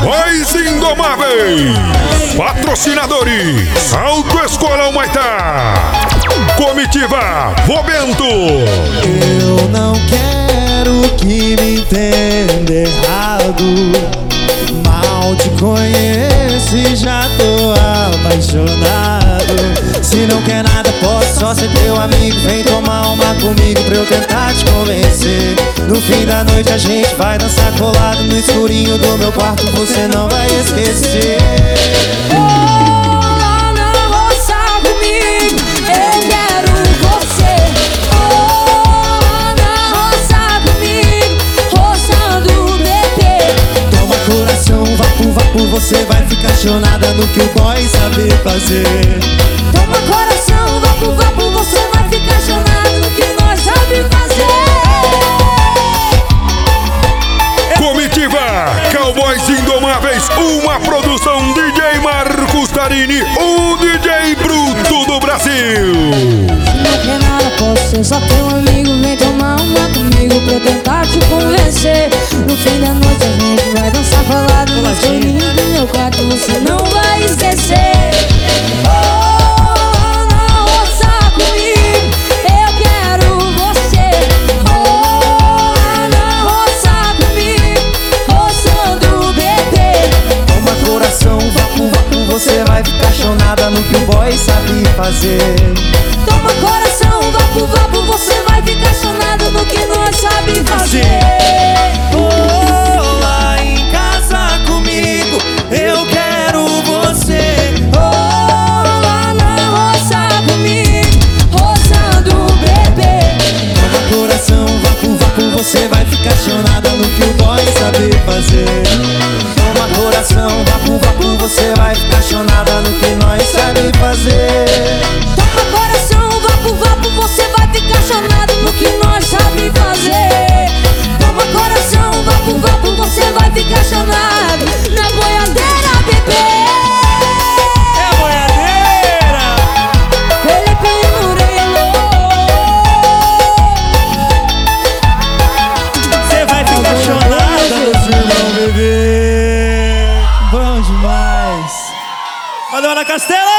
Cowboys Indomáveis. Patrocinadores: Autoescola Humaitá, Comitiva Vobento. Eu não quero que me entenda errado. Mal te conheço e já tô apaixonado. Se não quer nada, posso só ser teu amigo. Vem tomar uma comigo pra eu tentar te convencer. No fim da noite a gente vai dançar colado no escurinho do meu quarto, você não vai esquecer. Você vai ficar chonada no que o boy sabe fazer. Toma coração, vapo, vapo, você vai ficar chonada no que nós sabe fazer. Comitiva Cowboys Indomáveis, uma produção DJ Marcos Tarini, o DJ bruto do Brasil. Se não quer nada, posso ser só teu amigo. Vem tomar uma comigo pra eu tentar te convencer. No fim da noite a gente vai dançar falado no escurinho do meu quarto, você não vai esquecer. Oh, não roça comigo, eu quero você. Oh, não roça comigo, roçando o bebê. Toma coração, vapo, vapo, você vai ficar chonada no que o boy sabe fazer. Toma coração, vapo, vapo, você vai ficar chonado no que nós sabe fazer. Lá em casa comigo, eu quero você. Lá na roça comigo, roçando o bebê. Toma coração, vapo, vapo, você vai ficar chonada no que o boy sabe fazer. Toma coração, vapo, vapo, você vai ficar chonada no que nós sabe fazer. Toma coração, vapo, vapo, você vai ficar chonado no que nós sabe fazer. Toma coração, vapo, vapo, você vai ficar chonado na boiadeira, bebê. É a boiadeira! Felipe Murilo. Você vai ficar chonada, meus irmãos, bebê. Bom demais. Valeu, Ana Castela!